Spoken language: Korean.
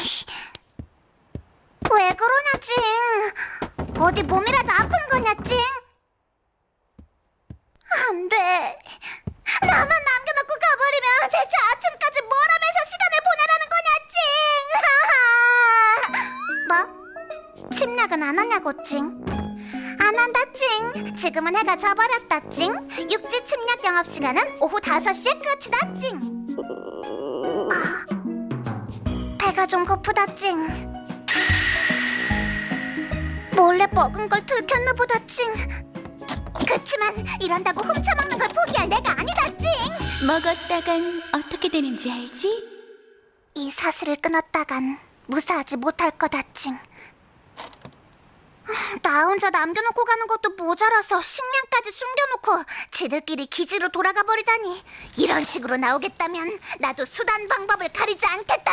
왜 그러냐, 찡? 어디 몸이라도 아픈 거냐, 찡? 안 돼. 나만 남겨놓고 가버리면 대체 아침까지 뭘 하면서 시간을 보내라는 거냐, 찡? 뭐? 침략은 안 하냐고, 찡? 안 한다, 찡. 지금은 해가 져버렸다, 찡. 육지 침략 영업시간은 오후 5시에 끝이다, 찡. 배가 좀 고프다, 찡. 몰래 먹은 걸 들켰나 보다, 찡. 그치만 이런다고 훔쳐먹는 걸 포기할 내가 아니다, 찡. 먹었다간 어떻게 되는지 알지? 이 사슬을 끊었다간 무사하지 못할 거다, 찡. 나 혼자 남겨놓고 가는 것도 모자라서 식량까지 숨겨놓고 지들끼리 기지로 돌아가 버리다니. 이런 식으로 나오겠다면 나도 수단 방법을 가리지 않겠다,